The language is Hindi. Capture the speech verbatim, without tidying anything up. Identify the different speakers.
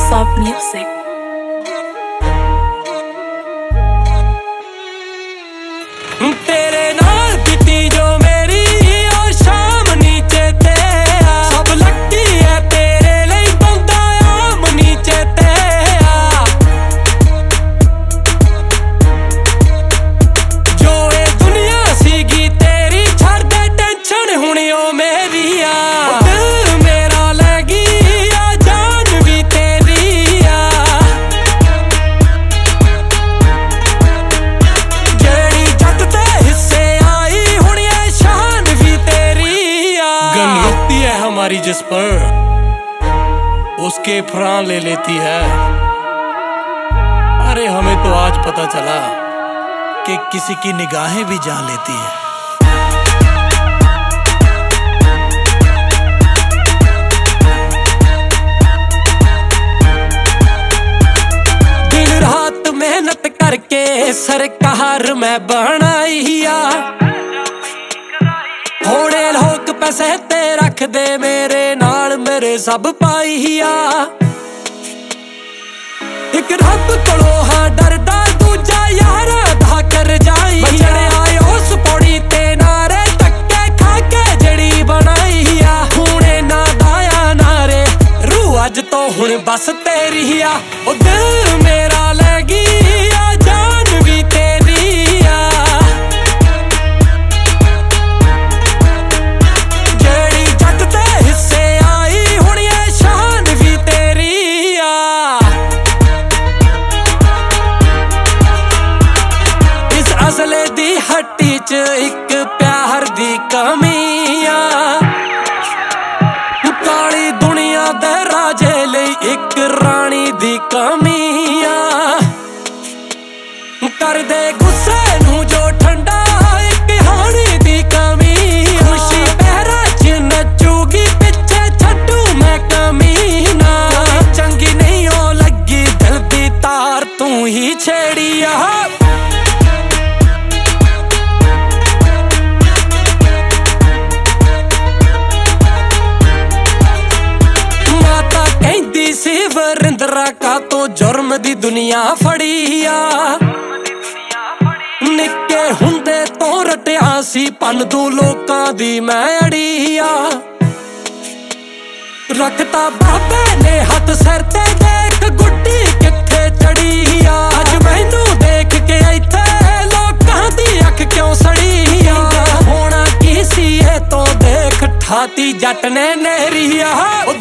Speaker 1: Soft music.
Speaker 2: तेरे नाल बीती जो मेरी ओ शाम नीचे ते आ, सब लकी है तेरे लिए बंदा आम नीचे ते आ। जो ये दुनिया सीगी तेरी छड़ दे टेंशन हुणी ओ मेरी आ। दिल मेरा लगी आ जान भी तेरी आ। जेड़ी जट ते हिस्से आई हुण ये शान भी तेरी आ। गन रुकती है हमारी जिस पर उसके प्राण ले लेती है। अरे हमें तो आज पता चला
Speaker 3: कि किसी की निगाहें भी जान लेती है।
Speaker 2: दिन रात मेहनत करके सरकार मैं बनाईया। होने लोग पैसे ते रख दे मेरे नाल मेरे सब पाईया। एक रब कोलो हाँ डरदा दूजा यार दा कर जाई। बचड़े आए उस पौड़ी ते नारे धक्के खा के जड़ी बनाईया। हुणे ना दाया नारे रूह अज तो हुण बस तेरी आ। ओ दिल मेरा लगी आ जान भी तेरी आ। जेड़ी जट ते हिस्से आई हुण ये शान भी तेरी आ। इस असले दी हट्टी च एक प्यार दी कमी आ। काली दुनिया दे राजे लई एक रानी दी कमी आ। कर दे गुस्से नू जो ठंडा एक हानी दी कमी आ। खुशी पहरा च नचूगी पिछे छड्डू मैं कमीना। चंगी नहीं ओ लगी दिल दी तार तू ही छेड़ी आ। वरिंदरा का तो जुर्म दी दुनिया फड़ी आ। निक्के हुंदे तो रटिया सी पन दू लोकां दी मैं अड़ी आ। रखता बाबे ने हथ सिर ते देख गुड्डी किथे चढ़ी आ। अज मैनू देख के इत्थे लोकां दी अख क्यों सड़ी आ। होना की सी ए तो देख ठाती जट ने नेरी आ।